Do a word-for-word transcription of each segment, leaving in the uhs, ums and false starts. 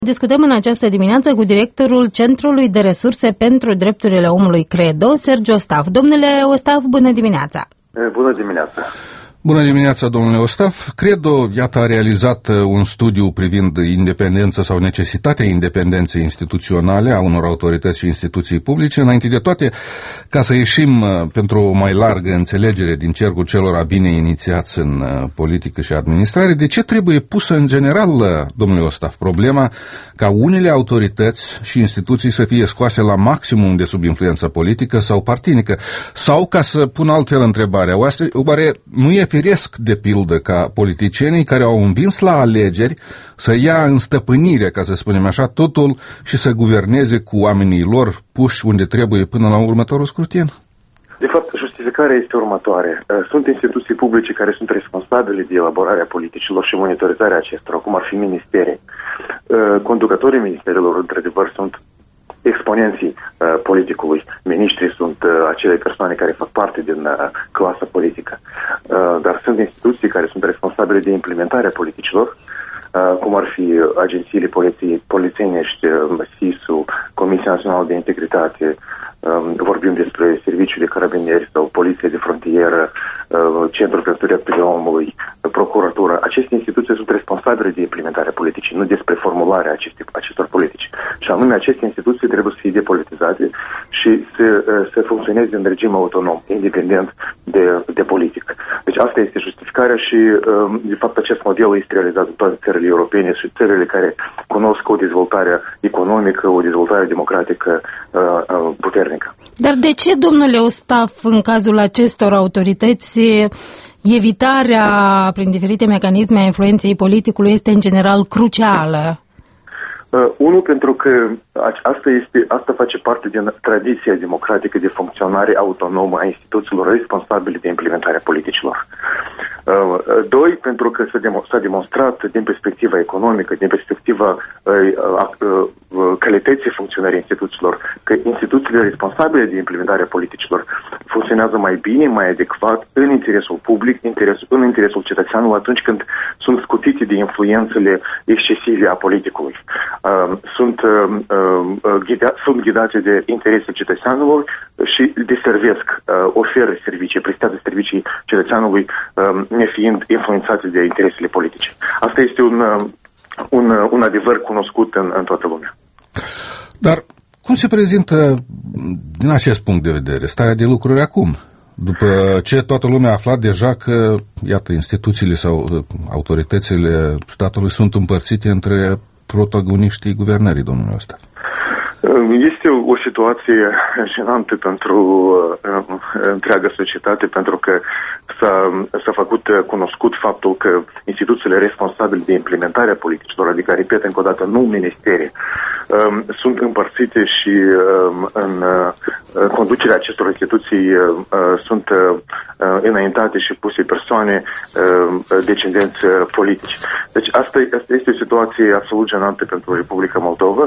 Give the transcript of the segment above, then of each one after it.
Discutăm în această dimineață cu directorul Centrului de Resurse pentru Drepturile Omului CREDO, Sergiu Ostaf. Domnule Ostaf, bună dimineața! Bună dimineața! Bună dimineața, domnule Ostaf. CREDO, iată, a realizat un studiu privind independența sau necesitatea independenței instituționale a unor autorități și instituții publice. Înainte de toate, ca să ieșim pentru o mai largă înțelegere din cercul celor bine inițiați în politică și administrare, de ce trebuie pusă în general, domnule Ostaf, problema ca unele autorități și instituții să fie scoase la maximum de sub influență politică sau partinică? Sau, ca să pun altfel întrebarea, oare nu e firesc, de pildă, ca politicienii care au învins la alegeri să ia în stăpânire, ca să spunem așa, totul și să guverneze cu oamenii lor puși unde trebuie până la următorul scrutin? De fapt, justificarea este următoare. Sunt instituții publice care sunt responsabile de elaborarea politicilor și monitorizarea acestora, cum ar fi ministerii. Conducătorii ministerilor, într-adevăr, sunt exponenții uh, politicului. Miniștrii sunt uh, acele persoane care fac parte din uh, clasa politică. Uh, dar sunt instituții care sunt responsabile de implementarea politicilor, uh, cum ar fi agențiile poliției, polițienești, uh, S I S-ul, Comisia Națională de Integritate, uh, vorbim despre serviciul de carabinieri sau poliție de frontieră, uh, Centrul pentru Drepturile Omului, uh, procuratura. Aceste instituții sunt responsabile de implementarea politicii, nu despre formularea aceste, acestor politici. Și anume, aceste instituții trebuie să fie depolitizate și să, să funcționeze în regim autonom, independent de, de politic. Deci asta este justificarea și, de fapt, acest model este realizat în toate țările europene și țările care cunosc o dezvoltare economică, o dezvoltare democratică puternică. Dar de ce, domnule Ostaf, în cazul acestor autorități, evitarea prin diferite mecanisme a influenței politicului este în general crucială? Uh, unul, pentru că asta, este, asta face parte din tradiția democratică de funcționare autonomă a instituțiilor responsabile de implementarea politicilor. Uh, doi, pentru că s-a, demo- s-a demonstrat din perspectiva economică, din perspectiva uh, uh, uh, calității funcționării instituțiilor, că instituțiile responsabile de implementarea politicilor funcționează mai bine, mai adecvat, în interesul public, interes, în interesul cetățeanului, atunci când sunt scutite de influențele excesive a politicului. Uh, sunt, uh, uh, ghida, sunt ghidate de interesul cetățeanului și deservesc, uh, oferă servicii, prestează servicii cetățeanului, uh, nefiind influențate de interesele politice. Asta este un, uh, un, uh, un adevăr cunoscut în, în toată lumea. Dar cum se prezintă, din acest punct de vedere, starea de lucruri acum? După ce toată lumea a aflat deja că, iată, instituțiile sau autoritățile statului sunt împărțite între protagoniștii guvernării, domnule ăsta. Este o situație jenantă pentru uh, întreaga societate, pentru că s-a, s-a făcut cunoscut faptul că instituțiile responsabile de implementarea politicilor, adică, repet încă o dată, nu ministerii, uh, sunt împărțite și uh, în uh, conducerea acestor instituții uh, sunt uh, înaintate și puse persoane uh, decendenți politici. Deci asta, asta este o situație absolut jenantă pentru Republica Moldova.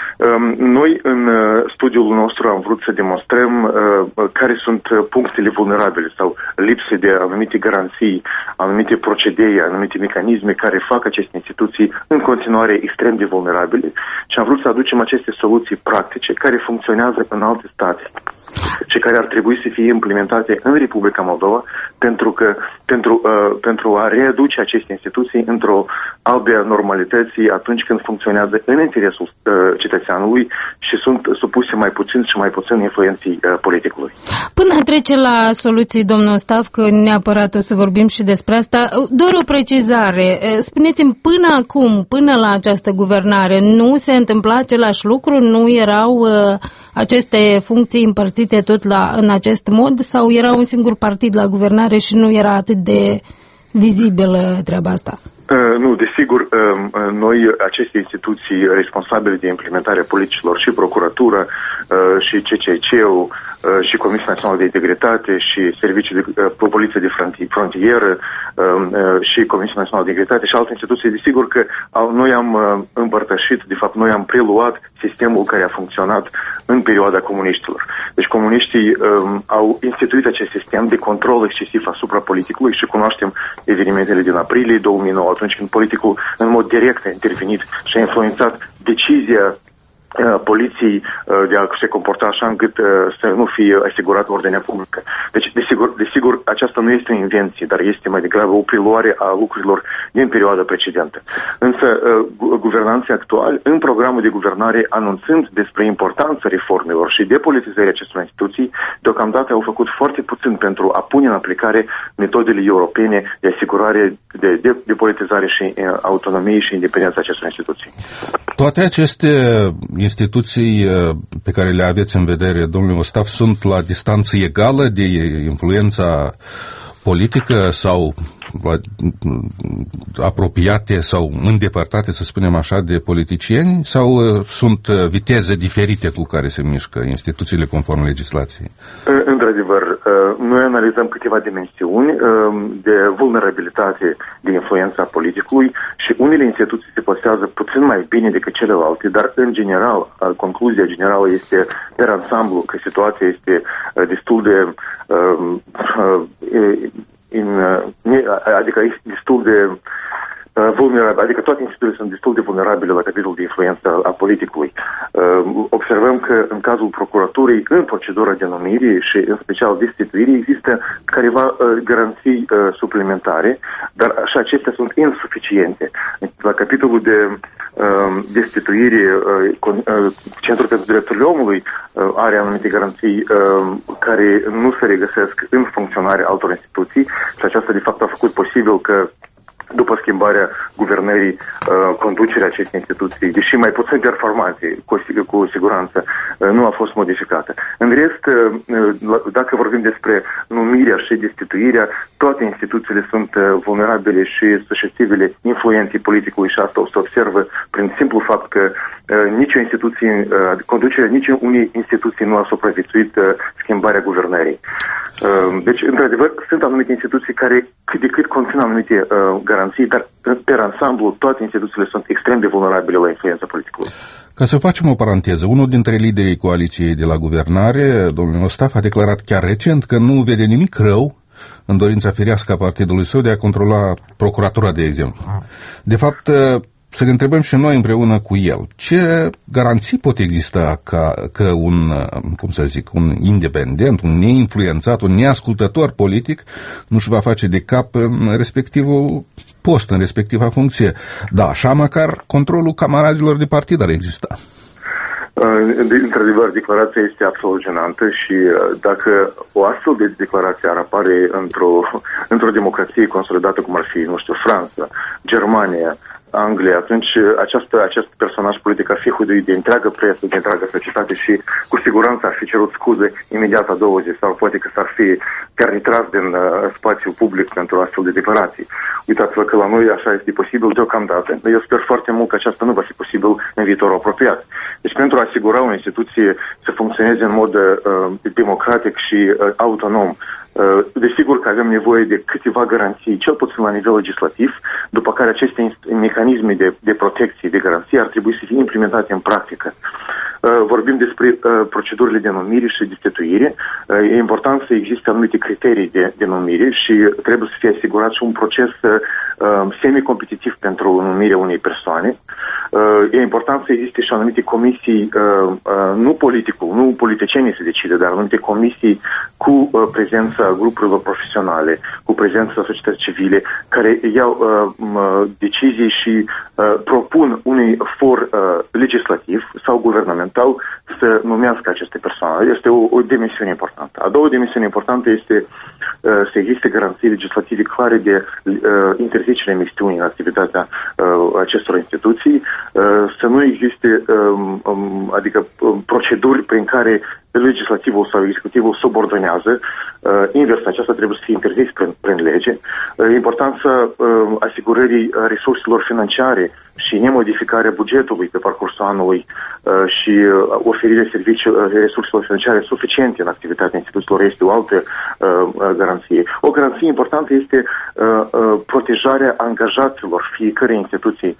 Noi, în studiul nostru, am vrut să demonstrăm care sunt punctele vulnerabile sau lipse de anumite garanții, anumite procedee, anumite mecanisme care fac aceste instituții în continuare extrem de vulnerabile și am vrut să aducem aceste soluții practice care funcționează în alte state și care ar trebui să fie implementate în Republica Moldova pentru, că, pentru, uh, pentru a readuce aceste instituții într-o albă normalității atunci când funcționează în interesul uh, cetățeanului și sunt supuse mai puțin și mai puțin influenții uh, politicului. Până trece la soluții, domnul Ostaf, că neapărat o să vorbim și despre asta, doar o precizare. Spuneți-mi, până acum, până la această guvernare, nu se întâmpla același lucru? Nu erau uh, aceste funcții împărțite tot la, în acest mod sau era un singur partid la guvernare și nu era atât de vizibilă treaba asta? Uh, nu, desigur, uh, noi, aceste instituții responsabile de implementarea politicilor, și Procuratura, uh, și C C C-ul, uh, și Comisia Națională de Integritate, și Serviciul de uh, Poliție de Frontieră, uh, uh, și Comisia Națională de Integritate și alte instituții, desigur că au, noi am uh, împărtășit, de fapt, noi am preluat sistemul care a funcționat în perioada comuniștilor. Deci comuniștii uh, au instituit acest sistem de control excesiv asupra politicului și cunoaștem evenimentele din aprilie două mii nouă, atunci când politicul în mod direct a intervenit și a influențat decizia poliției de a se comporta așa încât să nu fie asigurată ordinea publică. Deci, desigur, desigur, aceasta nu este o invenție, dar este mai degrabă o preluare a lucrurilor din perioada precedentă. Însă, guvernanții actuali, în programul de guvernare, anunțând despre importanța reformelor și depolitizării acestor instituții, deocamdată au făcut foarte puțin pentru a pune în aplicare metodele europene de asigurare de depolitizare și autonomie și independența acestor instituții. Toate aceste instituții pe care le aveți în vedere, domnule Ostaf, sunt la distanță egală de influența politică sau apropiate sau îndepărtate, să spunem așa, de politicieni, sau sunt viteze diferite cu care se mișcă instituțiile conform legislației? Într-adevăr, noi analizăm câteva dimensiuni de vulnerabilitate de influența politicului și unele instituții se plasează puțin mai bine decât celelalte, dar în general, concluzia generală este per ansamblu că situația este destul de In, adică este destul de uh, vulnerabil, adică toate instituțiile sunt destul de vulnerabile la capitolul de influență a politicului. Uh, observăm că în cazul procuraturii, în procedura de numire și în special destituire, există careva uh, garanții uh, suplimentare, dar și acestea sunt insuficiente. La capitolul de uh, destituire, uh, uh, Centrul pentru Drepturile Omului uh, are anumite garanții uh, care nu se regăsesc în funcționarea altor instituții și aceasta de fapt a făcut posibil că după schimbarea guvernării, conducerea acestei instituții, deși mai puțin performanțe, cu, cu siguranță, nu a fost modificată. În rest, dacă vorbim despre numirea și destituirea, toate instituțiile sunt vulnerabile și susceptibile influenței politicului și asta se observă prin simplu fapt că nicio instituție, conducerea nici unei instituții nu a supraviețuit schimbarea guvernării. Deci, într-adevăr, sunt anumite instituții care cât de cât conțin anumite garanții, dar pe ansamblu toate instituțiile sunt extrem de vulnerabile la influența politicului. Ca să facem o paranteză, unul dintre liderii coaliției de la guvernare, domnul Ostaf, a declarat chiar recent că nu vede nimic rău în dorința firească a partidului său de a controla procuratura, de exemplu. De fapt, să ne întrebăm și noi împreună cu el, ce garanții pot exista ca, că un, cum să zic, un independent, un neinfluențat, un neascultător politic nu-și va face de cap în respectivul post, în respectiva funcție. Da, așa măcar controlul camarazilor de partid ar exista. Într-adevăr, declarația este absolut jenantă și dacă o astfel de declarație ar apare într-o, într-o democrație consolidată cum ar fi, nu știu, Franța, Germania, Anglia, atunci această, acest personaj politic ar fi huduit de întreagă presă, de întreagă societate și cu siguranță ar fi cerut scuze imediat a doua zi sau poate că s-ar fi chiar retras din uh, spațiul public pentru astfel de declarații. Uitați-vă că la noi așa este posibil deocamdată. Eu sper foarte mult că aceasta nu va fi posibil în viitorul apropiat. Deci pentru a asigura o instituție să funcționeze în mod uh, democratic și uh, autonom, desigur că avem nevoie de câteva garanții, cel puțin la nivel legislativ, după care aceste mecanisme de, de protecție, de garanție ar trebui să fie implementate în practică. Vorbim despre procedurile de numire și destituire. E important să existe anumite criterii de, de numire și trebuie să fie asigurat și un proces semi-competitiv pentru numirea unei persoane. E important să existe și anumite comisii, nu politicul, nu politicienii se decide, dar anumite comisii cu prezența grupurilor profesionale, cu prezența societății civile, care iau decizii și propun unui for legislativ sau guvernamental să numească aceste persoane. Este o, o dimensiune importantă. A doua dimensiune importantă este să existe garanții legislative clare de interzicerea emisiunii în activitatea acestor instituții, să nu existe adică proceduri prin care legislativul sau executivul subordonează. Invers, aceasta trebuie să fie interzis prin, prin lege. Importanța asigurării resurselor financiare și nemodificarea bugetului pe parcursul anului și oferirea serviciilor, resurselor financiare suficiente în activitatea instituțiilor este o altă garanție. O garanție importantă este protejarea angajaților fiecărei instituții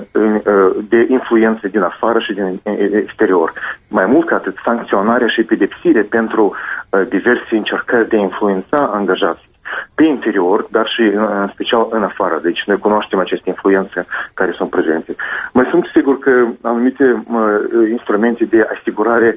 de influențe din afară și din exterior. Mai mult ca atât, sancționarea și pedepsire pentru diverse încercări de a influența angajații. pe interior, dar și în special în afară. Deci noi cunoaștem aceste influențe care sunt prezente. Mai sunt sigur că anumite instrumente de asigurare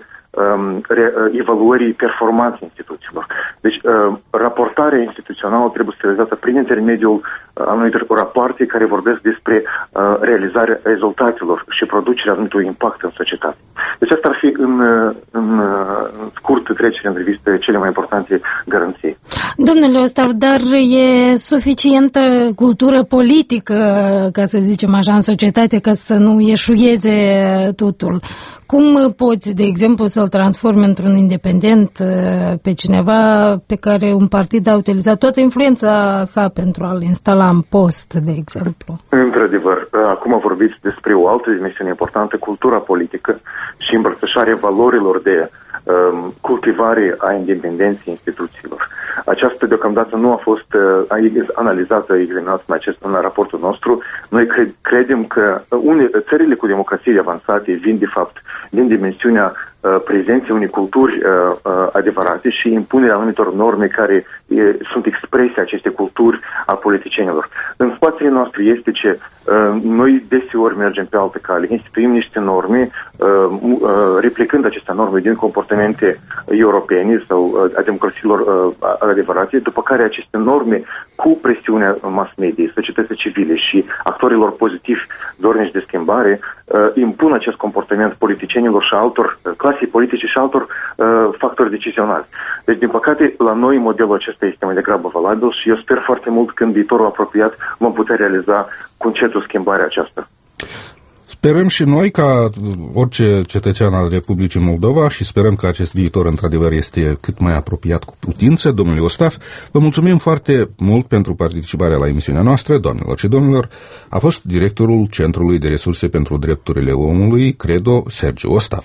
evaluării performanței instituțiilor. Deci, raportarea instituțională trebuie să fie realizată prin intermediul anumitor rapoarte care vorbesc despre realizarea rezultatelor și producerea anumitui impact în societate. Deci asta ar fi în, în, în scurt trecere în revistă cele mai importante garanții. Domnule Ostav, dar e suficientă cultură politică, ca să zicem așa, în societate, ca să nu eșueze totul? Cum poți, de exemplu, să-l transformi într-un independent pe cineva pe care un partid a utilizat toată influența sa pentru a-l instala în post, de exemplu? Într-adevăr, acum vorbiți despre o altă dimensiune importantă, cultura politică și îmbrățișarea valorilor de um, cultivare a independenței instituțiilor. Aceasta deocamdată nu a fost uh, analizată, examinată în, acest, în raportul nostru. Noi cred, credem că une, țările cu democrație avansate vin de fapt din dimensiunea uh, prezenței unei culturi uh, uh, adevărate și impunerea anumitor norme care uh, sunt expresia acestei culturi a politicienilor. În spațiile noastre este ce uh, noi deseori mergem pe altă cale, instituim niște norme, uh, uh, replicând aceste norme din comportamente europene sau uh, a democrațiilor uh, adevărate, după care aceste norme cu presiunea mass media, societății civile și actorilor pozitivi dornici de schimbare uh, impun acest comportament politicienilor și altor uh, clasei politice și altor uh, factori decizionali. Deci, din păcate, la noi modelul acesta este mai degrabă valabil și eu sper foarte mult că în viitorul apropiat vom putea realiza cu încetul schimbarea aceasta. Sperăm și noi, ca orice cetățean al Republicii Moldova, și sperăm că acest viitor într-adevăr este cât mai apropiat cu putință. Domnule Ostaf, vă mulțumim foarte mult pentru participarea la emisiunea noastră. Doamnelor și domnilor, a fost directorul Centrului de Resurse pentru Drepturile Omului, Credo, Sergiu Ostaf.